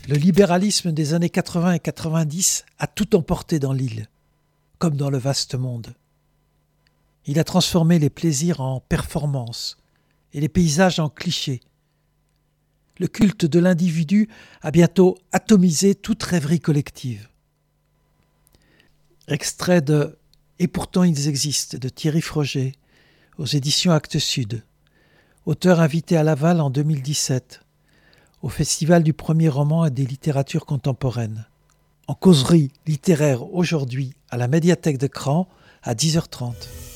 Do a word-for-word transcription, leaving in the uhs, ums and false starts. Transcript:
Le libéralisme des années quatre-vingts et quatre-vingt-dix a tout emporté dans l'île, comme dans le vaste monde. Il a transformé les plaisirs en performances et les paysages en clichés. Le culte de l'individu a bientôt atomisé toute rêverie collective. Extrait de « Et pourtant ils existent » de Thierry Froger, aux éditions Actes Sud. Auteur invité à Laval en deux mille dix-sept, au Festival du premier roman et des littératures contemporaines. En causerie littéraire aujourd'hui à la médiathèque de Cran à dix heures trente.